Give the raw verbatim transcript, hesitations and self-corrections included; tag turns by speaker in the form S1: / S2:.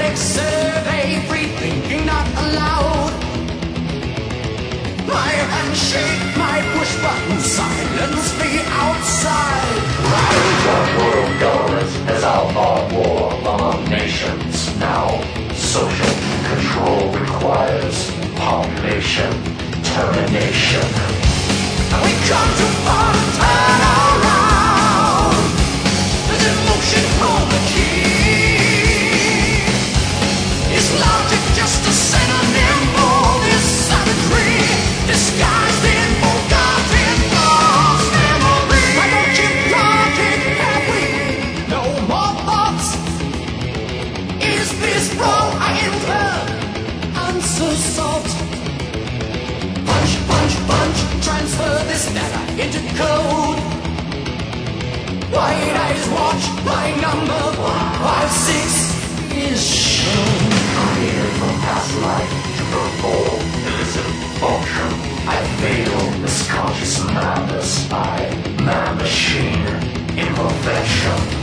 S1: Automatic survey, free thinking not allowed. My handshake, my push button, silence the outside.
S2: One world government has outlawed war among nations. Now, social control requires population termination.
S1: We come too far to turn around. The devotion for the key. Is logic just a synonym for this savagery? Disguised in forgotten lost memory. Why don't you logic, have we no more thoughts? Is this wrong? I enter answer sought. Punch, punch, punch, transfer this data into code. White eyes watch, my number one five six is shown.
S2: Created from past life to perform illicit function. I fail this conscious madness. I, man machine, imperfection.